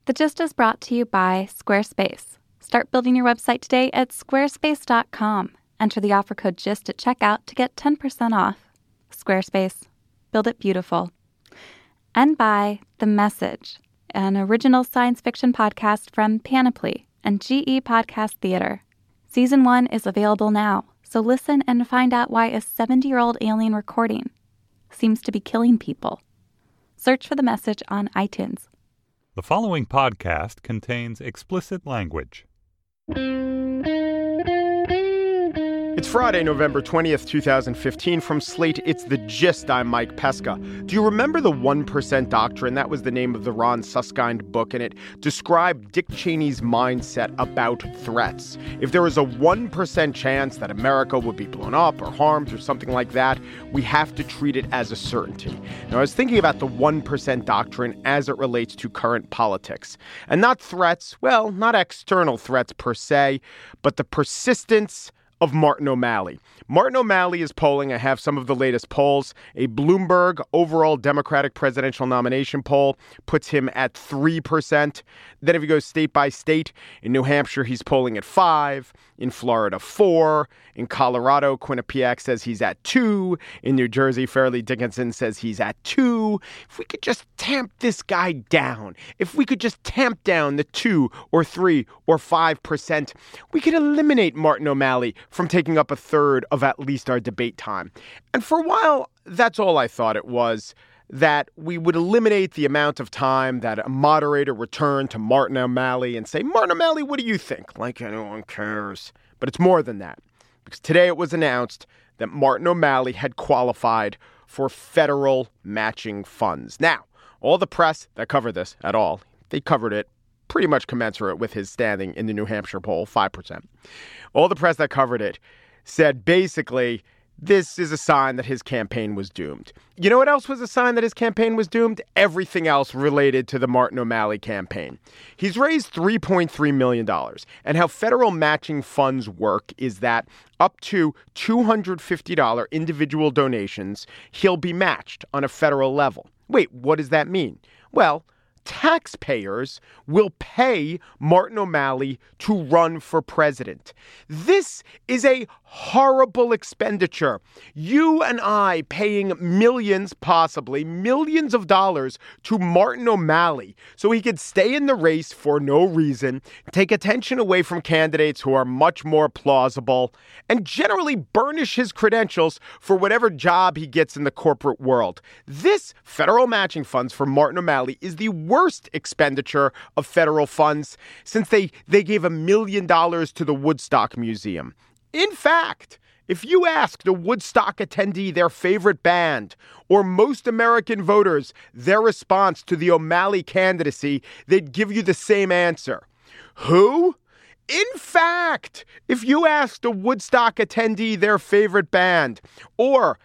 The Gist is brought to you by Squarespace. Start building your website today at squarespace.com. Enter the offer code GIST at checkout to get 10% off. Squarespace. Build it beautiful. And by The Message, an original science fiction podcast from Panoply and GE Podcast Theater. Season 1 is available now, so listen and find out why a 70-year-old alien recording seems to be killing people. Search for The Message on iTunes. The following podcast contains explicit language. It's Friday, November 20th, 2015. From Slate, it's The Gist. I'm Mike Pesca. Do you remember the 1% Doctrine? That was the name of the Ron Suskind book, and it described Dick Cheney's mindset about threats. If there was a 1% chance that America would be blown up or harmed or something like that, we have to treat it as a certainty. Now, I was thinking about the 1% Doctrine as it relates to current politics. And not threats, well, not external threats per se, but the persistence of Martin O'Malley. Martin O'Malley is polling. I have some of the latest polls. A Bloomberg overall Democratic presidential nomination poll puts him at 3%. Then if you go state by state, in New Hampshire, he's polling at 5%. In Florida, 4%. In Colorado, Quinnipiac says he's at 2%. In New Jersey, Fairleigh Dickinson says he's at 2%. If we could just tamp this guy down, if we could just tamp down the 2 or 3 or 5%, we could eliminate Martin O'Malley from taking up a third of at least our debate time. And for a while, that's all I thought it was, that we would eliminate the amount of time that a moderator returned to Martin O'Malley and say, Martin O'Malley, what do you think? Like anyone cares. But it's more than that. Because today it was announced that Martin O'Malley had qualified for federal matching funds. Now, all the press that covered this at all, they covered it pretty much commensurate with his standing in the New Hampshire poll, 5%. All the press that covered it said basically this is a sign that his campaign was doomed. You know what else was a sign that his campaign was doomed? Everything else related to the Martin O'Malley campaign. He's raised $3.3 million. And how federal matching funds work is that up to $250 individual donations, he'll be matched on a federal level. Wait, what does that mean? Well, taxpayers will pay Martin O'Malley to run for president. This is a horrible expenditure. You and I paying millions, possibly millions of dollars to Martin O'Malley so he could stay in the race for no reason, take attention away from candidates who are much more plausible, and generally burnish his credentials for whatever job he gets in the corporate world. This federal matching funds for Martin O'Malley is the worst expenditure of federal funds since they gave $1 million to the Woodstock Museum. In fact, if you asked a Woodstock attendee their favorite band or most American voters their response to the O'Malley candidacy, they'd give you the same answer. Who? In fact, if you asked a Woodstock attendee their favorite band or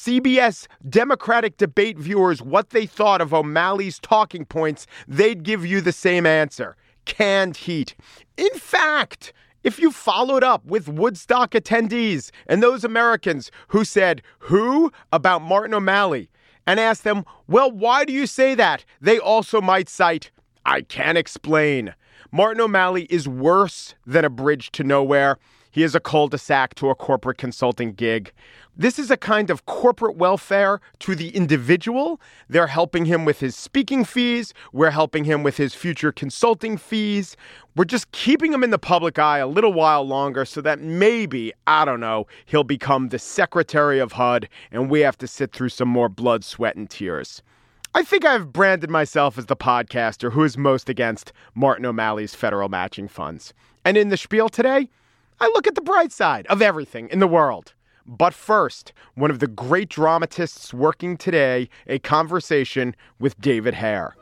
CBS Democratic debate viewers what they thought of O'Malley's talking points, they'd give you the same answer. Canned heat. In fact, if you followed up with Woodstock attendees and those Americans who said, who about Martin O'Malley, and asked them, well, why do you say that? They also might cite, I can't explain. Martin O'Malley is worse than a bridge to nowhere. He is a cul-de-sac to a corporate consulting gig. This is a kind of corporate welfare to the individual. They're helping him with his speaking fees. We're helping him with his future consulting fees. We're just keeping him in the public eye a little while longer so that maybe, I don't know, he'll become the Secretary of HUD and we have to sit through some more blood, sweat, and tears. I think I've branded myself as the podcaster who is most against Martin O'Malley's federal matching funds. And in the spiel today, I look at the bright side of everything in the world. But first, one of the great dramatists working today, a conversation with David Hare.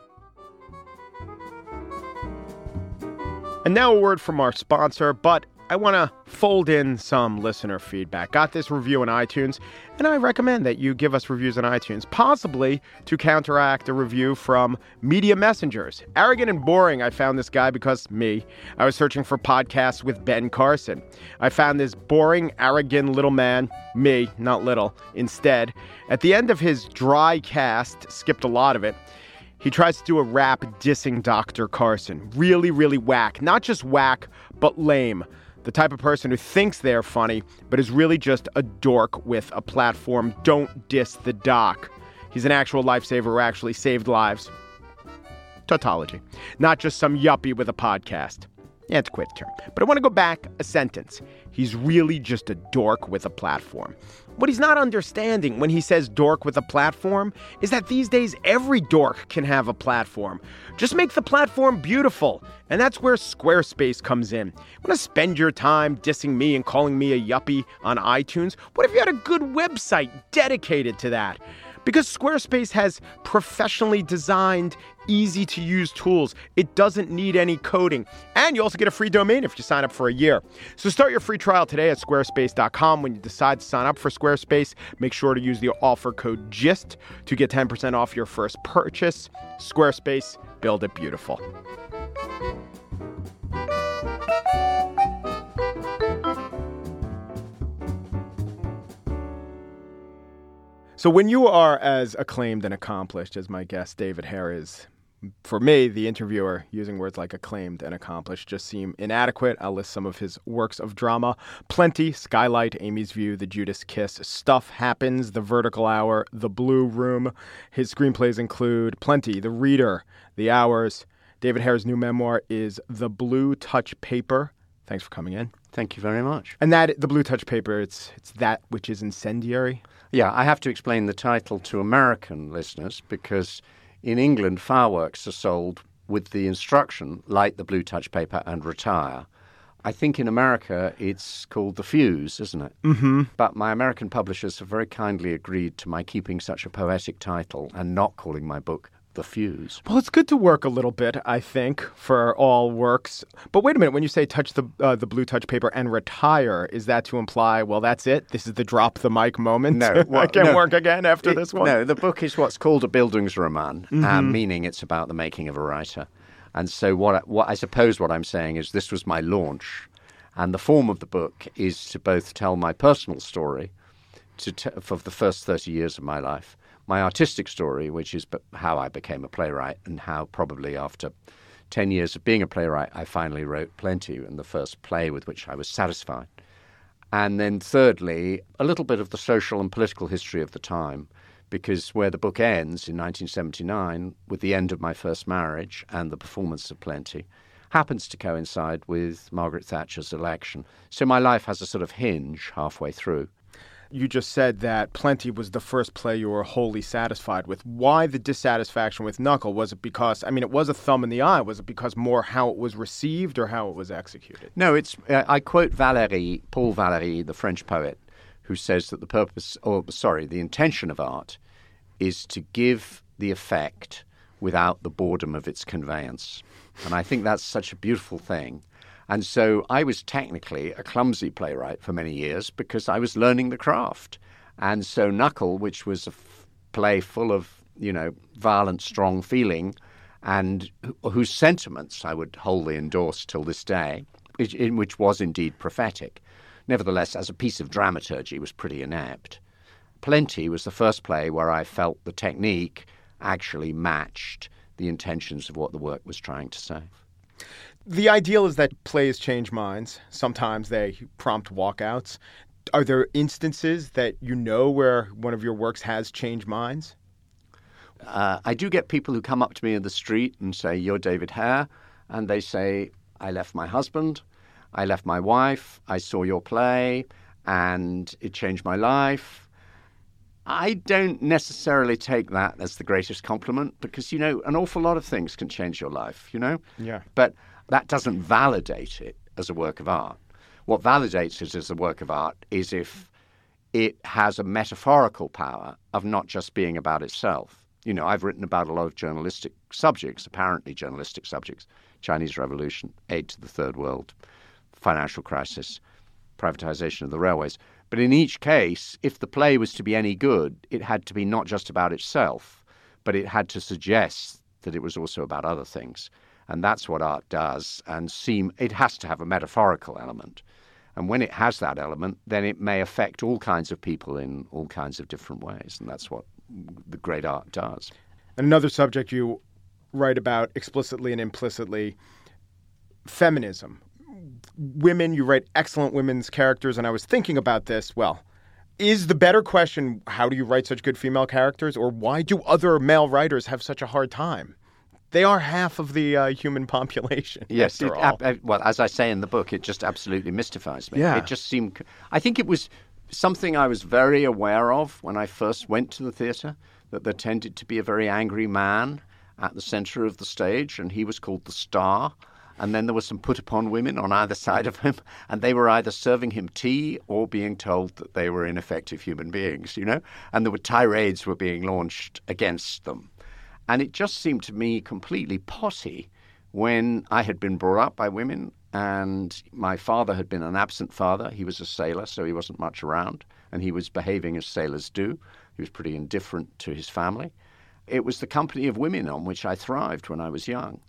And now a word from our sponsor, but I want to fold in some listener feedback. Got this review on iTunes, and I recommend that you give us reviews on iTunes, possibly to counteract a review from Media Messengers. Arrogant and boring, I found this guy because I was searching for podcasts with Ben Carson. I found this boring, arrogant little man, not little, instead. At the end of his dry cast, skipped a lot of it, He tries to do a rap dissing Dr. Carson. Really, really whack. Not just whack, but lame. The type of person who thinks they're funny, but is really just a dork with a platform. Don't diss the doc. He's an actual lifesaver who actually saved lives. Tautology. Not just some yuppie with a podcast. Yeah, it's a quick term. But I want to go back a sentence. He's really just a dork with a platform. What he's not understanding when he says dork with a platform is that these days every dork can have a platform. Just make the platform beautiful. And that's where Squarespace comes in. You want to spend your time dissing me and calling me a yuppie on iTunes? What if you had a good website dedicated to that? Because Squarespace has professionally designed, easy-to-use tools. It doesn't need any coding. And you also get a free domain if you sign up for a year. So start your free trial today at squarespace.com. When you decide to sign up for Squarespace, make sure to use the offer code GIST to get 10% off your first purchase. Squarespace, build it beautiful. So when you are as acclaimed and accomplished as my guest David Hare is, for me, the interviewer, using words like acclaimed and accomplished just seem inadequate. I'll list some of his works of drama. Plenty, Skylight, Amy's View, The Judas Kiss, Stuff Happens, The Vertical Hour, The Blue Room. His screenplays include Plenty, The Reader, The Hours. David Hare's new memoir is The Blue Touch Paper. Thanks for coming in. Thank you very much. And that, The Blue Touch Paper, it's that which is incendiary? Yeah, I have to explain the title to American listeners because in England, fireworks are sold with the instruction, light the blue touch paper and retire. I think in America, it's called The Fuse, isn't it? Mm-hmm. But my American publishers have very kindly agreed to my keeping such a poetic title and not calling my book The Fuse. Well, it's good to work a little bit, I think, for all works. But wait a minute, when you say touch the blue touch paper and retire, is that to imply, well, that's it? This is the drop the mic moment? No. I can't work again after this one? No, the book is what's called a Bildungsroman, meaning it's about the making of a writer. And so what I suppose what I'm saying is this was my launch. And the form of the book is to both tell my personal story for the first 30 years of my life, my artistic story, which is how I became a playwright and how probably after 10 years of being a playwright, I finally wrote Plenty, and the first play with which I was satisfied. And then thirdly, a little bit of the social and political history of the time, because where the book ends in 1979 with the end of my first marriage and the performance of Plenty happens to coincide with Margaret Thatcher's election. So my life has a sort of hinge halfway through. You just said that Plenty was the first play you were wholly satisfied with. Why the dissatisfaction with Knuckle? Was it because, it was a thumb in the eye. Was it because more how it was received or how it was executed? No, I quote Paul Valéry, the French poet, who says that the intention of art is to give the effect without the boredom of its conveyance. And I think that's such a beautiful thing. And so I was technically a clumsy playwright for many years because I was learning the craft. And so Knuckle, which was a play full of, violent, strong feeling and whose sentiments I would wholly endorse till this day, which was indeed prophetic, nevertheless, as a piece of dramaturgy, was pretty inept. Plenty was the first play where I felt the technique actually matched the intentions of what the work was trying to say. The ideal is that plays change minds. Sometimes they prompt walkouts. Are there instances that where one of your works has changed minds? I do get people who come up to me in the street and say, "You're David Hare," and they say, "I left my husband, I left my wife, I saw your play, and it changed my life." I don't necessarily take that as the greatest compliment because, an awful lot of things can change your life, Yeah. But that doesn't validate it as a work of art. What validates it as a work of art is if it has a metaphorical power of not just being about itself. I've written about a lot of journalistic subjects, apparently journalistic subjects, Chinese Revolution, aid to the Third World, financial crisis, privatization of the railways. But in each case, if the play was to be any good, it had to be not just about itself, but it had to suggest that it was also about other things. And that's what art does, and it has to have a metaphorical element. And when it has that element, then it may affect all kinds of people in all kinds of different ways. And that's what the great art does. And another subject you write about explicitly and implicitly feminism. Women, you write excellent women's characters, and I was thinking about this. Well, is the better question, how do you write such good female characters, or why do other male writers have such a hard time? They are half of the human population. Yes, well, as I say in the book, it just absolutely mystifies me. Yeah. It just seemed, I think it was something I was very aware of when I first went to the theatre, that there tended to be a very angry man at the centre of the stage, and he was called the star. And then there were some put-upon women on either side of him, and they were either serving him tea or being told that they were ineffective human beings, and there were tirades were being launched against them. And it just seemed to me completely potty when I had been brought up by women, and my father had been an absent father. He was a sailor, so he wasn't much around, and he was behaving as sailors do. He was pretty indifferent to his family. It was the company of women on which I thrived when I was young.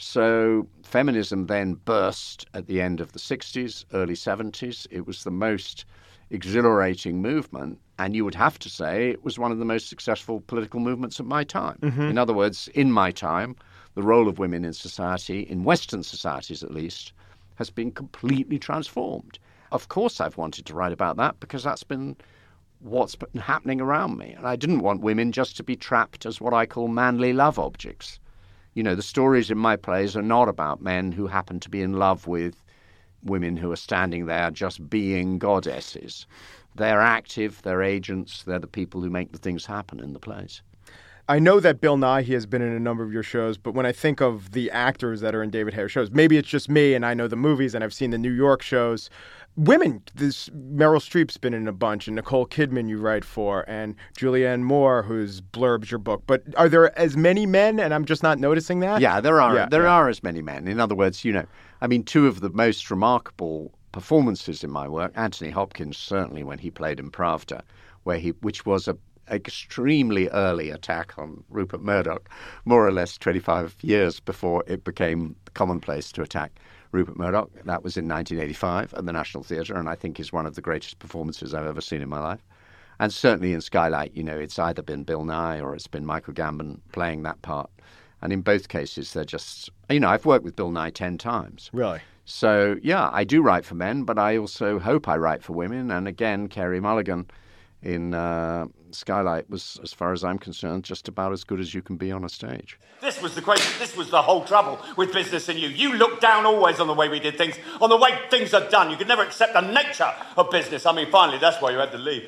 So feminism then burst at the end of the 60s, early 70s. It was the most exhilarating movement, and you would have to say it was one of the most successful political movements of my time. Mm-hmm. In other words, in my time, the role of women in society, in Western societies at least, has been completely transformed. Of course I've wanted to write about that because that's been what's been happening around me. And I didn't want women just to be trapped as what I call manly love objects. The stories in my plays are not about men who happen to be in love with women who are standing there just being goddesses. They're active, they're agents, they're the people who make the things happen in the plays. I know that Bill Nighy has been in a number of your shows, but when I think of the actors that are in David Hare shows, maybe it's just me and I know the movies and I've seen the New York shows. Women, Meryl Streep's been in a bunch, and Nicole Kidman you write for, and Julianne Moore, who's blurbs your book. But are there as many men, and I'm just not noticing that? Yeah, there are. There are as many men. In other words, two of the most remarkable performances in my work, Anthony Hopkins, certainly when he played in Pravda, which was an extremely early attack on Rupert Murdoch, more or less 25 years before it became commonplace to attack Rupert Murdoch. That was in 1985 at the National Theatre, and I think is one of the greatest performances I've ever seen in my life. And certainly in Skylight, it's either been Bill Nighy or it's been Michael Gambon playing that part. And in both cases, they're just, I've worked with Bill Nighy 10 times. Really? So, yeah, I do write for men, but I also hope I write for women. And again, Carey Mulligan in Skylight was, as far as I'm concerned, just about as good as you can be on a stage. This was the whole trouble with business and you. You looked down always on the way we did things, on the way things are done. You could never accept the nature of business. Finally, that's why you had to leave.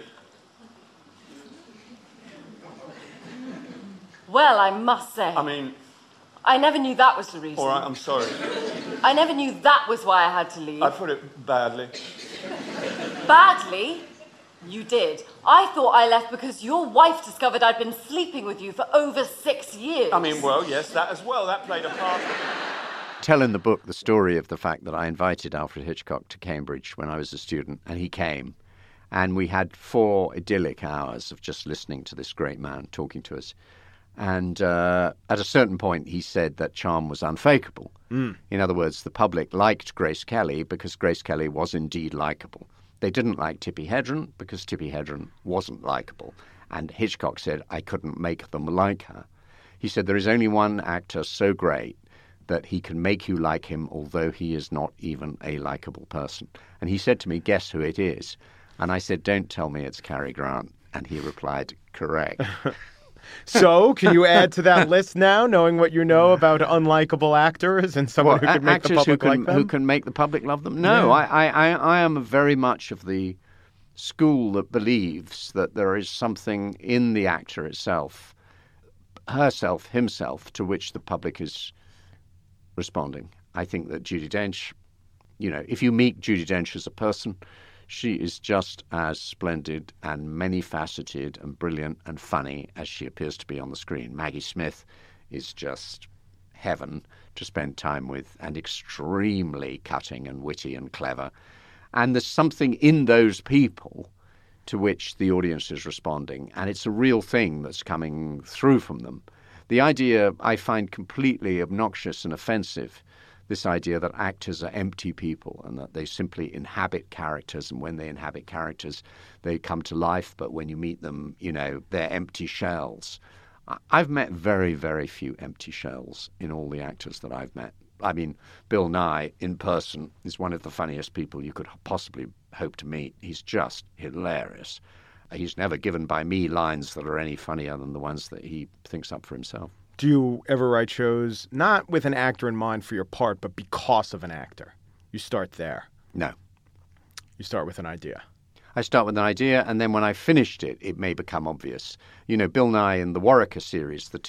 Well, I must say... I never knew that was the reason. All right, I'm sorry. I never knew that was why I had to leave. I put it badly. Badly? You did. I thought I left because your wife discovered I'd been sleeping with you for over 6 years. Well, yes, that as well. That played a part. Tell in the book the story of the fact that I invited Alfred Hitchcock to Cambridge when I was a student, and he came. And we had 4 idyllic hours of just listening to this great man talking to us. And at a certain point, he said that charm was unfakeable. In other words, the public liked Grace Kelly because Grace Kelly was indeed likable. They didn't like Tippi Hedren because Tippi Hedren wasn't likable. And Hitchcock said, I couldn't make them like her. He said, there is only one actor so great that he can make you like him, although he is not even a likable person. And he said to me, guess who it is? And I said, don't tell me it's Cary Grant. And he replied, correct. So, can you add to that list now, knowing what you know about unlikable actors and someone who can make the public like them? Who can make the public love them? No, yeah. I am very much of the school that believes that there is something in the actor itself, herself, himself, to which the public is responding. I think that Judi Dench, if you meet Judi Dench as a person, she is just as splendid and many-faceted and brilliant and funny as she appears to be on the screen. Maggie Smith is just heaven to spend time with and extremely cutting and witty and clever. And there's something in those people to which the audience is responding, and it's a real thing that's coming through from them. The idea I find completely obnoxious and offensive, this idea that actors are empty people and that they simply inhabit characters, and when they inhabit characters, they come to life, but when you meet them, they're empty shells. I've met very, very few empty shells in all the actors that I've met. I mean, Bill Nye in person is one of the funniest people you could possibly hope to meet. He's just hilarious. He's never given by me lines that are any funnier than the ones that he thinks up for himself. Do you ever write shows not with an actor in mind for your part, but because of an actor? You start there. No. You start with an idea. I start with an idea, and then when I finished it, it may become obvious. You know, Bill Nye in the Warwicker series, the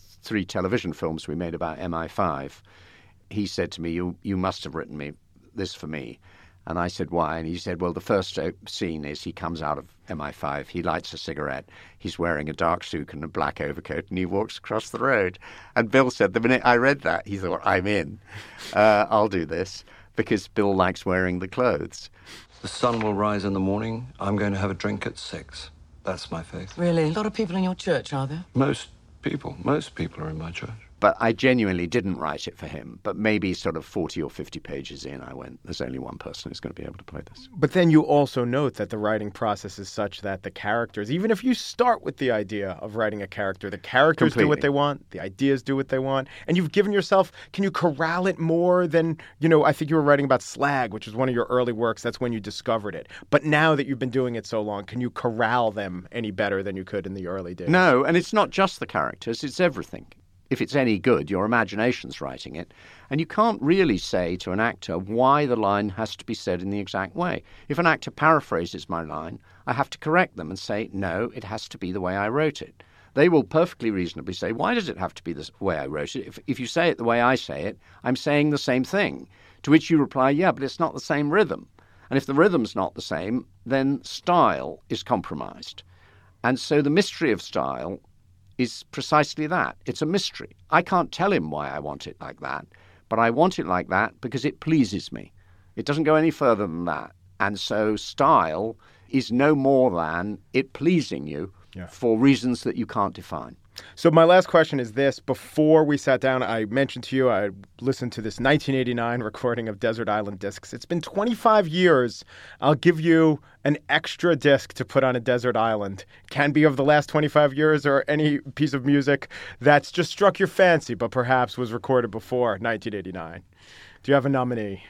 3 television films we made about MI5, he said to me, you must have written me this for me. And I said, why? And he said, well, the first scene is he comes out of MI5, he lights a cigarette, he's wearing a dark suit and a black overcoat, and he walks across the road. And Bill said, the minute I read that, he thought, I'm in. I'll do this, because Bill likes wearing the clothes. The sun will rise in the morning. I'm going to have a drink at 6. That's my faith. Really? A lot of people in your church, are there? Most people are in my church. But I genuinely didn't write it for him. But maybe sort of 40 or 50 pages in, I went, there's only one person who's going to be able to play this. But then you also note that the writing process is such that the characters, even if you start with the idea of writing a character, the characters do what they want, the ideas do what they want, and you've given yourself, can you corral it more than, I think you were writing about Slag, which was one of your early works. That's when you discovered it. But now that you've been doing it so long, can you corral them any better than you could in the early days? No, and it's not just the characters, it's everything. If it's any good, your imagination's writing it. And you can't really say to an actor why the line has to be said in the exact way. If an actor paraphrases my line, I have to correct them and say, no, it has to be the way I wrote it. They will perfectly reasonably say, why does it have to be the way I wrote it? If you say it the way I say it, I'm saying the same thing. To which you reply, yeah, but it's not the same rhythm. And if the rhythm's not the same, then style is compromised. And so the mystery of style is precisely that. It's a mystery. I can't tell him why I want it like that, but I want it like that because it pleases me. It doesn't go any further than that. And so style is no more than it pleasing you for reasons that you can't define. So my last question is this. Before we sat down, I mentioned to you I listened to this 1989 recording of Desert Island Discs. It's been 25 years. I'll give you an extra disc to put on a desert island. Can be of the last 25 years or any piece of music that's just struck your fancy, but perhaps was recorded before 1989. Do you have a nominee?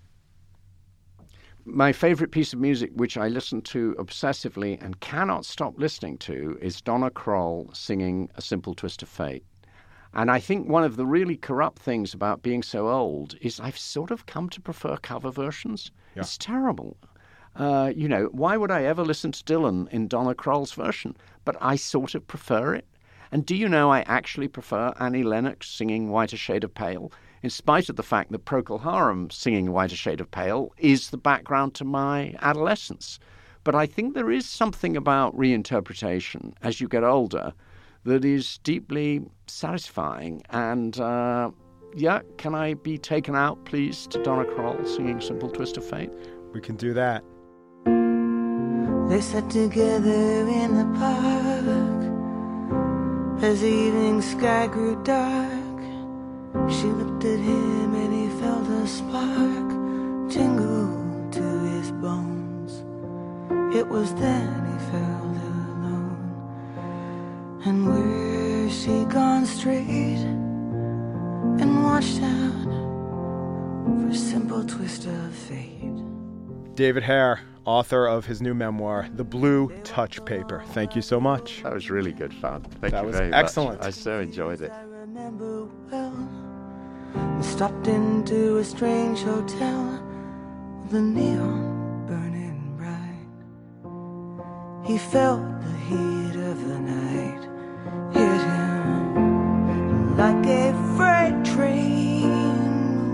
My favorite piece of music, which I listen to obsessively and cannot stop listening to, is Donna Kroll singing A Simple Twist of Fate. And I think one of the really corrupt things about being so old is I've sort of come to prefer cover versions. Yeah. It's terrible. Why would I ever listen to Dylan in Donna Kroll's version? But I sort of prefer it. And do you know I actually prefer Annie Lennox singing Whiter Shade of Pale? In spite of the fact that Procol Harum singing Whiter Shade of Pale is the background to my adolescence. But I think there is something about reinterpretation as you get older that is deeply satisfying. And, can I be taken out, please, to Donna Kroll singing Simple Twist of Fate? We can do that. They sat together in the park as the evening sky grew dark. She looked at him and he felt a spark tingle to his bones. It was then he felt alone. And where she gone straight and watched out for a simple twist of fate. David Hare, author of his new memoir, The Blue Touch Paper. Thank you so much. That was really good fun. Thank you very much. That was excellent. I so enjoyed it. I remember well. We stopped into a strange hotel with the neon burning bright. He felt the heat of the night hit him like a freight train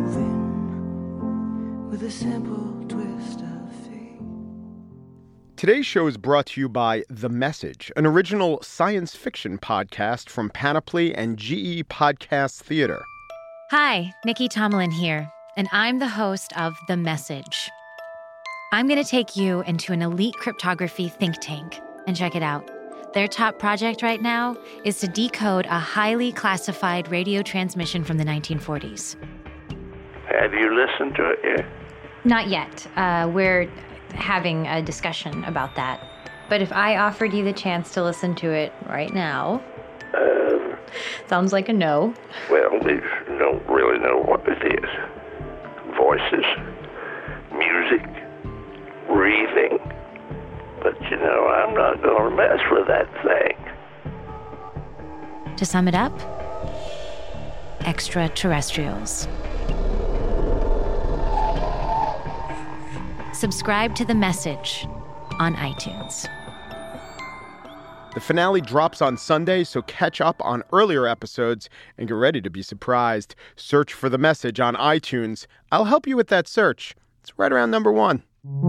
moving with a simple twist of fate. Today's show is brought to you by The Message, an original science fiction podcast from Panoply and GE Podcast Theater. Hi, Nikki Tomlin here, and I'm the host of The Message. I'm going to take you into an elite cryptography think tank, and check it out. Their top project right now is to decode a highly classified radio transmission from the 1940s. Have you listened to it yet? Not yet. We're having a discussion about that. But if I offered you the chance to listen to it right now... Sounds like a no. Well, we don't really know what it is. Voices, music, breathing. But, I'm not going to mess with that thing. To sum it up, extraterrestrials. Subscribe to The Message on iTunes. The finale drops on Sunday, so catch up on earlier episodes and get ready to be surprised. Search for The Message on iTunes. I'll help you with that search. It's right around number 1.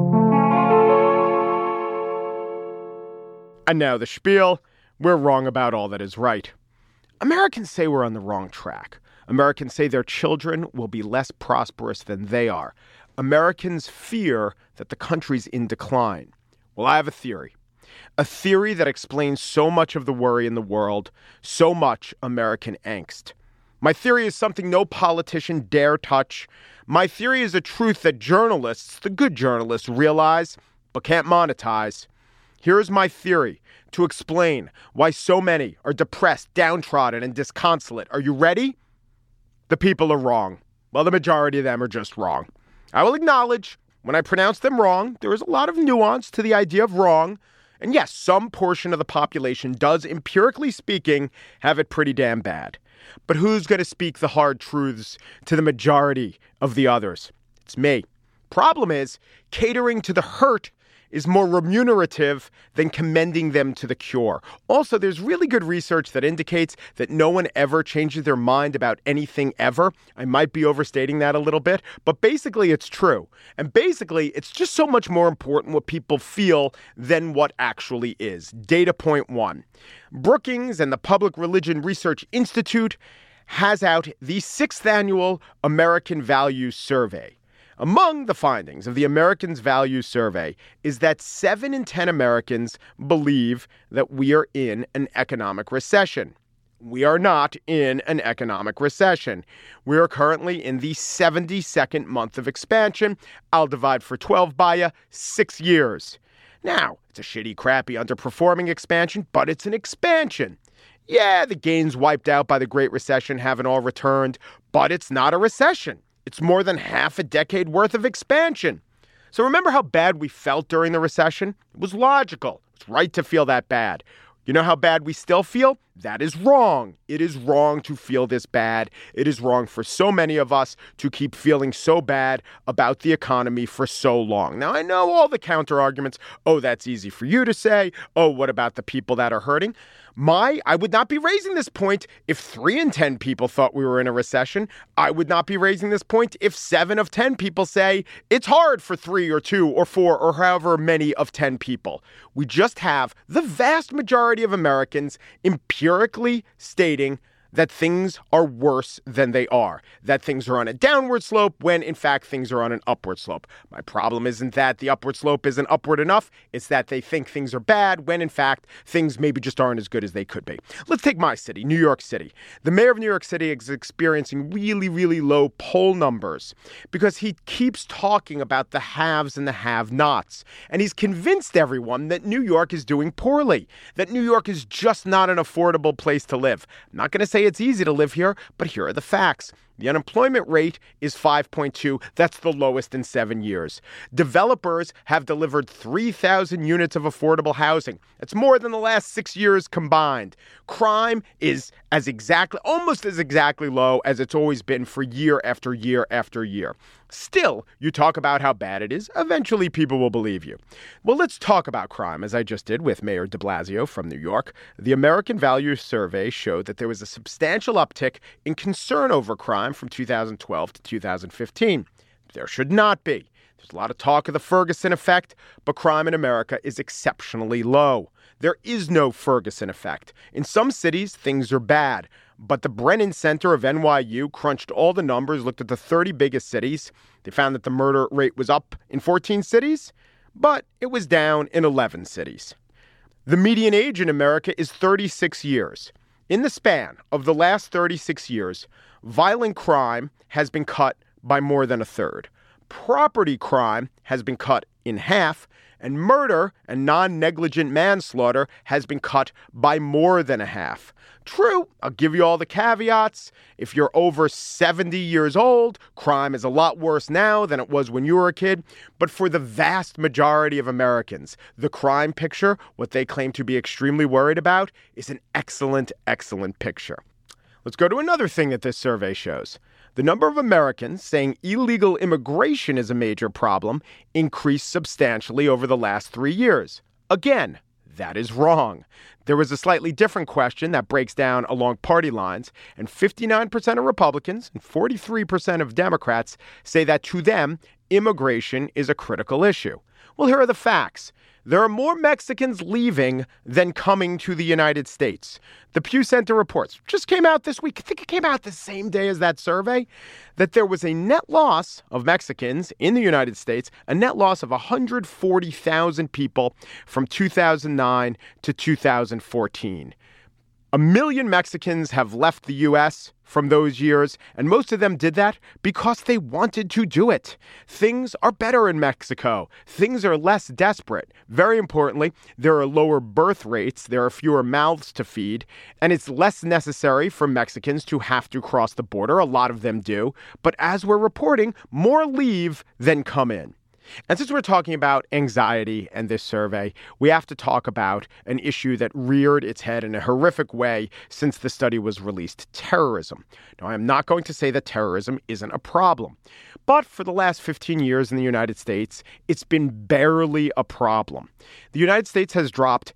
And now the spiel. We're wrong about all that is right. Americans say we're on the wrong track. Americans say their children will be less prosperous than they are. Americans fear that the country's in decline. Well, I have a theory. A theory that explains so much of the worry in the world, so much American angst. My theory is something no politician dare touch. My theory is a truth that journalists, the good journalists, realize but can't monetize. Here's my theory to explain why so many are depressed, downtrodden, and disconsolate. Are you ready? The people are wrong. Well, the majority of them are just wrong. I will acknowledge when I pronounce them wrong, there is a lot of nuance to the idea of wrong. And yes, some portion of the population does, empirically speaking, have it pretty damn bad. But who's going to speak the hard truths to the majority of the others? It's me. Problem is, catering to the hurt is more remunerative than commending them to the cure. Also, there's really good research that indicates that no one ever changes their mind about anything ever. I might be overstating that a little bit, but basically it's true. And basically, it's just so much more important what people feel than what actually is. Data point 1. Brookings and the Public Religion Research Institute has out the 6th annual American Values Survey. Among the findings of the Americans Values Survey is that 7 in 10 Americans believe that we are in an economic recession. We are not in an economic recession. We are currently in the 72nd month of expansion. I'll divide for 12 by you, 6 years. Now, it's a shitty, crappy, underperforming expansion, but it's an expansion. Yeah, the gains wiped out by the Great Recession haven't all returned, but it's not a recession. It's more than half a decade worth of expansion. So remember how bad we felt during the recession? It was logical. It's right to feel that bad. You know how bad we still feel? That is wrong. It is wrong to feel this bad. It is wrong for so many of us to keep feeling so bad about the economy for so long. Now, I know all the counter arguments. Oh, that's easy for you to say. Oh, what about the people that are hurting? I would not be raising this point if 3 in 10 people thought we were in a recession. I would not be raising this point if 7 of 10 people say it's hard for 3 or 2 or 4 or however many of 10 people. We just have the vast majority of Americans empirically stating that things are worse than they are, that things are on a downward slope when, in fact, things are on an upward slope. My problem isn't that the upward slope isn't upward enough. It's that they think things are bad when, in fact, things maybe just aren't as good as they could be. Let's take my city, New York City. The mayor of New York City is experiencing really, really low poll numbers because he keeps talking about the haves and the have-nots. And he's convinced everyone that New York is doing poorly, that New York is just not an affordable place to live. I'm not going to say it's easy to live here, but here are the facts. The unemployment rate is 5.2. That's the lowest in 7 years. Developers have delivered 3,000 units of affordable housing. That's more than the last 6 years combined. Crime is almost as exactly low as it's always been for year after year after year. Still, you talk about how bad it is, eventually people will believe you. Well, let's talk about crime, as I just did with Mayor de Blasio from New York. The American Values Survey showed that there was a substantial uptick in concern over crime from 2012 to 2015. There should not be. There's a lot of talk of the Ferguson effect, but crime in America is exceptionally low. There is no Ferguson effect. In some cities, things are bad. But the Brennan Center of NYU crunched all the numbers, looked at the 30 biggest cities. They found that the murder rate was up in 14 cities, but it was down in 11 cities. The median age in America is 36 years. In the span of the last 36 years, violent crime has been cut by more than a third. Property crime has been cut in half, and murder and non-negligent manslaughter has been cut by more than a half. True, I'll give you all the caveats. If you're over 70 years old, crime is a lot worse now than it was when you were a kid. But for the vast majority of Americans, the crime picture, what they claim to be extremely worried about, is an excellent, excellent picture. Let's go to another thing that this survey shows. The number of Americans saying illegal immigration is a major problem increased substantially over the last 3 years. Again, that is wrong. There was a slightly different question that breaks down along party lines, and 59% of Republicans and 43% of Democrats say that to them, immigration is a critical issue. Well, here are the facts. There are more Mexicans leaving than coming to the United States. The Pew Center reports, just came out this week, I think it came out the same day as that survey, that there was a net loss of Mexicans in the United States, a net loss of 140,000 people from 2009 to 2014. 1 million Mexicans have left the U.S. from those years, and most of them did that because they wanted to do it. Things are better in Mexico. Things are less desperate. Very importantly, there are lower birth rates, there are fewer mouths to feed, and it's less necessary for Mexicans to have to cross the border. A lot of them do. But as we're reporting, more leave than come in. And since we're talking about anxiety and this survey, we have to talk about an issue that reared its head in a horrific way since the study was released: terrorism. Now, I am not going to say that terrorism isn't a problem, but for the last 15 years in the United States, it's been barely a problem. The United States has dropped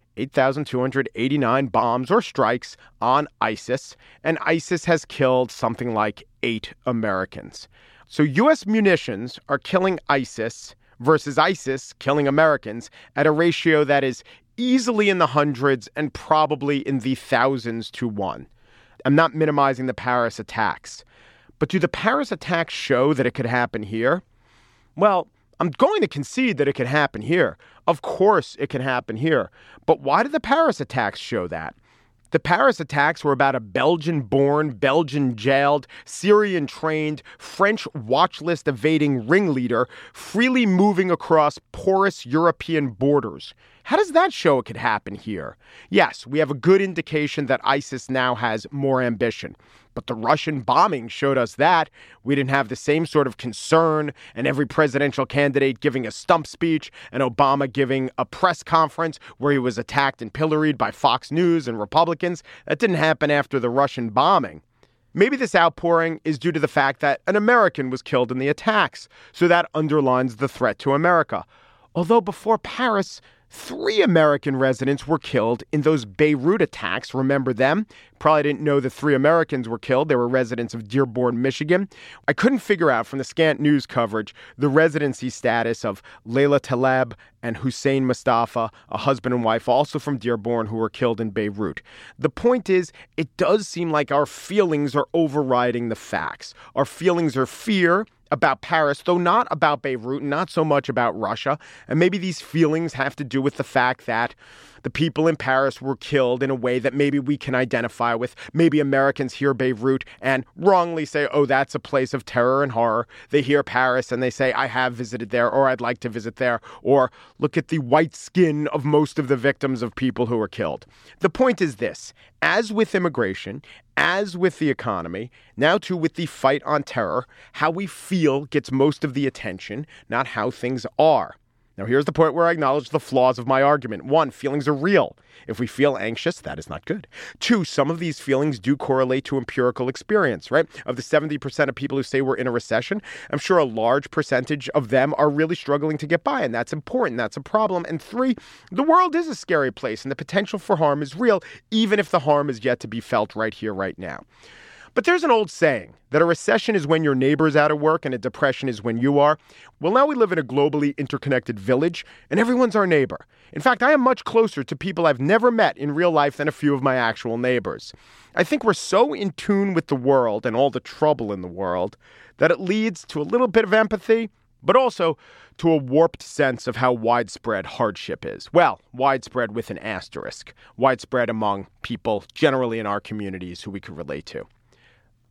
8,289 bombs or strikes on ISIS, and ISIS has killed something like 8 Americans. So U.S. munitions are killing ISIS versus ISIS killing Americans at a ratio that is easily in the hundreds and probably in the thousands to 1. I'm not minimizing the Paris attacks. But do the Paris attacks show that it could happen here? Well, I'm going to concede that it could happen here. Of course it can happen here. But why did the Paris attacks show that? The Paris attacks were about a Belgian-born, Belgian-jailed, Syrian-trained, French watch list evading ringleader freely moving across porous European borders. How does that show it could happen here? Yes, we have a good indication that ISIS now has more ambition. But the Russian bombing showed us that. We didn't have the same sort of concern, and every presidential candidate giving a stump speech, and Obama giving a press conference where he was attacked and pilloried by Fox News and Republicans. That didn't happen after the Russian bombing. Maybe this outpouring is due to the fact that an American was killed in the attacks, so that underlines the threat to America. Although before Paris, 3 American residents were killed in those Beirut attacks. Remember them? Probably didn't know the 3 Americans were killed. They were residents of Dearborn, Michigan. I couldn't figure out from the scant news coverage the residency status of Layla Taleb and Hussein Mustafa, a husband and wife also from Dearborn who were killed in Beirut. The point is, it does seem like our feelings are overriding the facts. Our feelings are fear about Paris, though not about Beirut, not so much about Russia. And maybe these feelings have to do with the fact that the people in Paris were killed in a way that maybe we can identify with. Maybe Americans hear Beirut and wrongly say, oh, that's a place of terror and horror. They hear Paris and they say, I have visited there, or I'd like to visit there, or look at the white skin of most of the victims of people who were killed. The point is this: as with immigration, as with the economy, now too with the fight on terror, how we feel gets most of the attention, not how things are. Now, here's the point where I acknowledge the flaws of my argument. 1, feelings are real. If we feel anxious, that is not good. 2, some of these feelings do correlate to empirical experience, right? Of the 70% of people who say we're in a recession, I'm sure a large percentage of them are really struggling to get by, and that's important. That's a problem. And 3, the world is a scary place, and the potential for harm is real, even if the harm is yet to be felt right here, right now. But there's an old saying that a recession is when your neighbor's out of work and a depression is when you are. Well, now we live in a globally interconnected village, and everyone's our neighbor. In fact, I am much closer to people I've never met in real life than a few of my actual neighbors. I think we're so in tune with the world and all the trouble in the world that it leads to a little bit of empathy, but also to a warped sense of how widespread hardship is. Well, widespread with an asterisk. Widespread among people generally in our communities who we can relate to.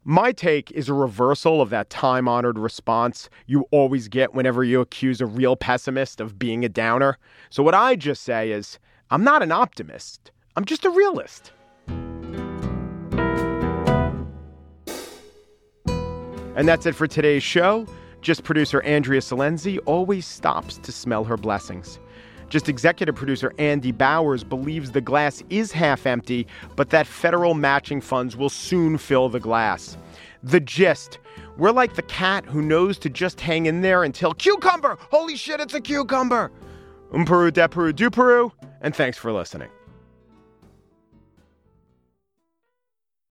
My take is a reversal of that time-honored response you always get whenever you accuse a real pessimist of being a downer. So what I just say is, I'm not an optimist. I'm just a realist. And that's it for today's show. Just producer Andrea Salenzi always stops to smell her blessings. Just executive producer Andy Bowers believes the glass is half empty, but that federal matching funds will soon fill the glass. The gist: we're like the cat who knows to just hang in there until cucumber! Holy shit, it's a cucumber! Peru, de Peru, du Peru, and thanks for listening.